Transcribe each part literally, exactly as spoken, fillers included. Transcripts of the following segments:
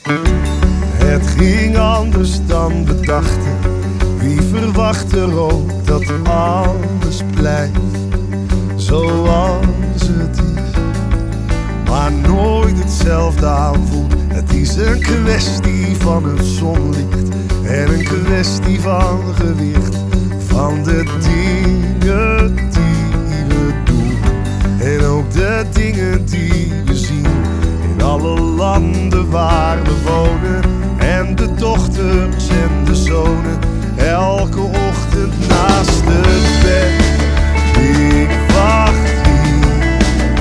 Het ging anders dan we dachten. Wie verwacht er ook dat alles blijft zoals het is, maar nooit hetzelfde aanvoelt. Het is een kwestie van het zonlicht en een kwestie van gewicht, van de dingen die we doen en ook de dingen die we zien in alle landen waar we wonen. En de dochters en de zonen elke ochtend naast het bed. Ik wacht hier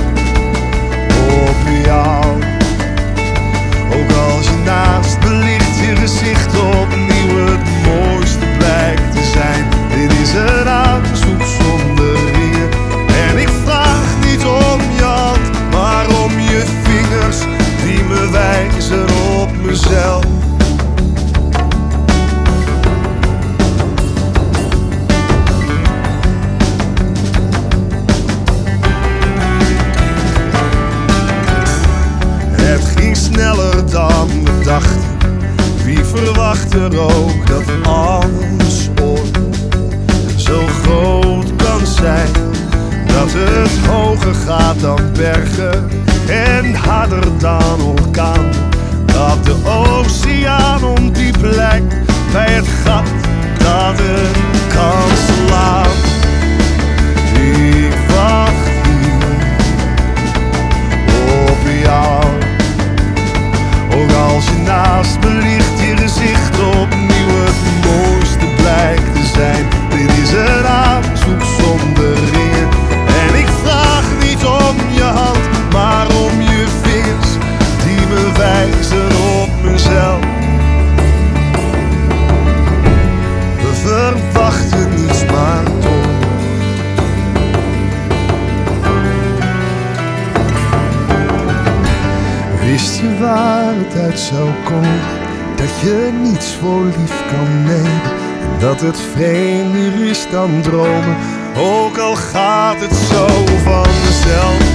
op jou. Ook als je naast me ligt, je gezicht opnieuw het mooiste blijkt te zijn. Dit is een aanzoek zonder ringen. En ik vraag niet om je hand, maar om je vingers die me wijzen op mezelf. Sneller dan we dachten. Wie verwacht er ook dat alles ooit zo groot kan zijn, dat het hoger gaat dan bergen en harder dan orkaan, dat de oceaan ondiep lijkt bij het gat dat het kan slaan. Ik wacht hier op jou. Ook als je naast me ligt, je gezicht opnieuw het mooiste blijkt te zijn. Dit is een aanzoek zonder ringen. En ik vraag niet om je hand, maar om je vingers die me wijzen op mezelf. We verwachten niets, maar toch. Wist je waar het uit zou komen, dat je niets voor lief kan nemen en dat het vreemder is dan dromen, ook al gaat het zo vanzelf.